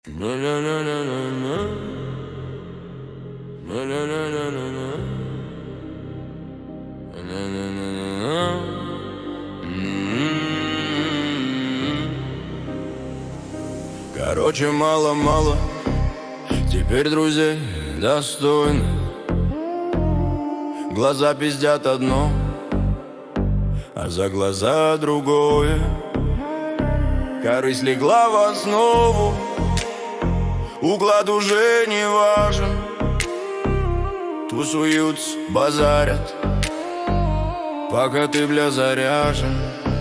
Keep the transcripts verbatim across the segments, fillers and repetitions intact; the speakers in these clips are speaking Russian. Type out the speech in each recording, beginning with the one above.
Короче, мало-мало теперь друзей достойны. Глаза пиздят одно, а за глаза другое. Корысть легла в основу, уклад уже не важен. Тусуются, базарят, пока ты, бля, заряжен.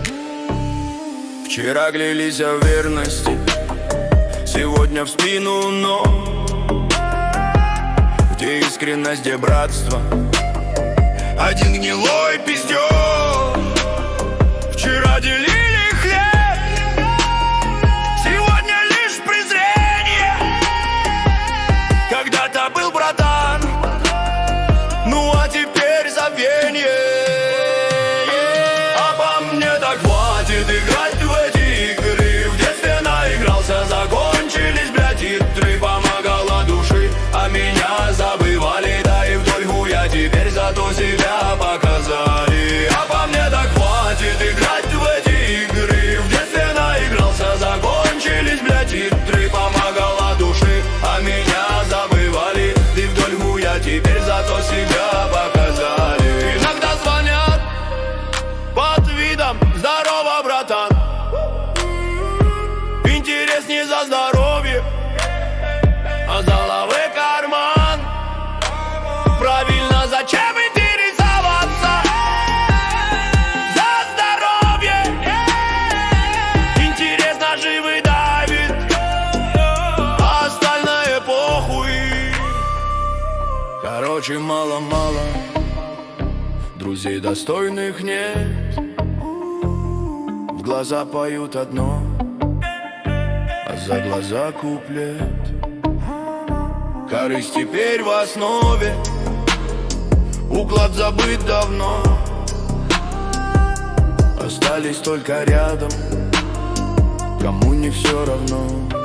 Вчера клялись о верности, сегодня в спину, но где искренность, где братство? Один гнилой пиздёж. Вчера делили хлеб, сегодня лишь презрение. Когда-то был братан, ну а теперь забвенье. А по мне так хватит играть в эти игры. В детстве наигрался, закончились, блядь, игры. Помогала души, а меня забывали. Да и вдоль хуя теперь зато себя показали. А по мне так хватит играть в эти игры. В детстве наигрался, закончились, блядь, игры. Помогала души, а меня забывали. И вдоль хуя теперь зато себя показали. Иногда звонят под видом: здорово, братан, интерес не за здоровье, а за лавы карман. Правильно, зачем интересоваться? За здоровье. Интерес наживы давит, а остальное похуй. Короче, мало-мало друзей достойных нет. В глаза поют одно, а за глаза куплет. Корысть теперь в основе, уклад забыт давно. Остались только рядом, кому не все равно.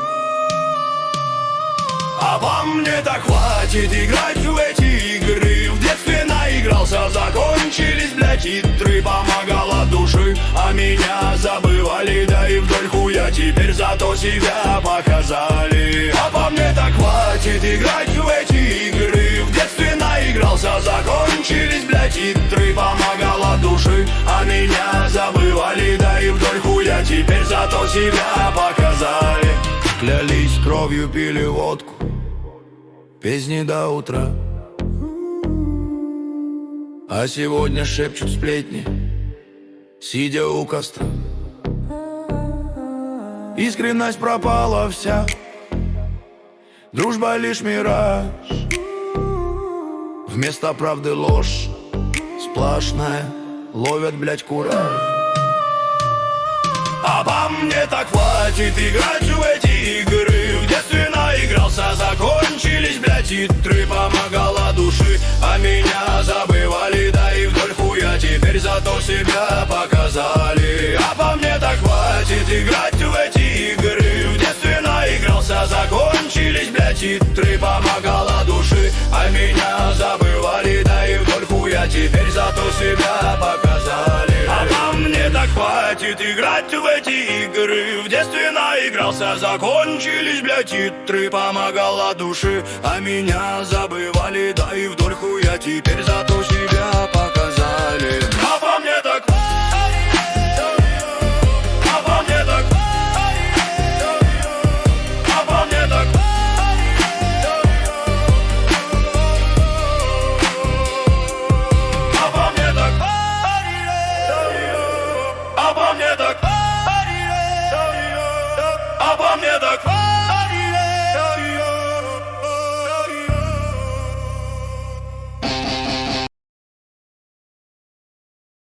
А по мне так хватит играть в эти игры. В детстве наигрался, закончились, блядь, игры. Помогала души, а меня забывали. Да и вдоль хуя теперь зато себя показали. А по мне так хватит играть в эти игры. В детстве наигрался, закончились, блядь, игры. Помогала души, а меня забывали. Да и вдоль хуя теперь зато себя показали. Клялись, кровью пили водку, песни до утра. А сегодня шепчут сплетни, сидя у костра. Искренность пропала вся, дружба лишь мираж. Вместо правды ложь сплошная, ловят, блядь, кураж. А по мне так хватит играть в эти игры. В детстве наигрался, закончились, блядь, игры. Помогала души, а меня забывали. Да и вдоль хуя теперь зато себя показали. А по мне так хватит играть в эти игры. В детстве наигрался, закончились, блядь, игры. Помогала души, а меня забывали. Да и вдоль хуя теперь зато себя показали. А по мне так хватит играть в эти игры. В детстве наигрался, закончились, блядь, игры. Помогала души, а меня забывали. Да и вдоль хуя теперь зато себя показали. А